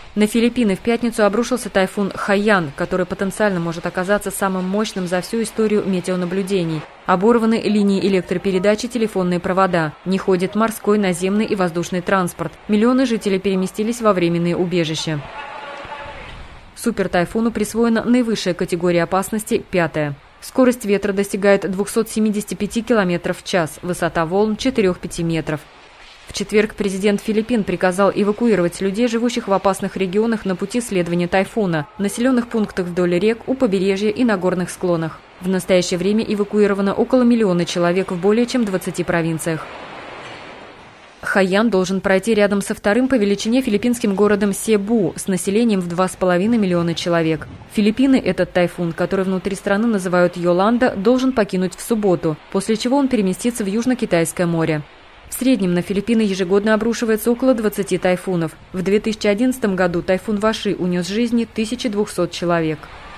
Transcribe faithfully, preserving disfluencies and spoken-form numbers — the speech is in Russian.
На Филиппины в пятницу обрушился тайфун Хайян, который потенциально может оказаться самым мощным за всю историю метеонаблюдений. Оборваны линии электропередачи, телефонные провода. Не ходит морской, наземный и воздушный транспорт. Миллионы жителей переместились во временные убежища. Супертайфуну присвоена наивысшая категория опасности – пятая. Скорость ветра достигает двухсот семидесяти пяти километров в час, высота волн – четыре-пять метров. В четверг президент Филиппин приказал эвакуировать людей, живущих в опасных регионах на пути следования тайфуна, в населенных пунктах вдоль рек, у побережья и на горных склонах. В настоящее время эвакуировано около миллиона человек в более чем двадцати провинциях. Хайян должен пройти рядом со вторым по величине филиппинским городом Себу с населением в два с половиной миллиона человек. Филиппины этот тайфун, который внутри страны называют Йоланда, должен покинуть в субботу, после чего он переместится в Южно-Китайское море. В среднем на Филиппины ежегодно обрушивается около двадцати тайфунов. В две тысячи одиннадцатом году тайфун Ваши унес жизни тысячи двухсот человек.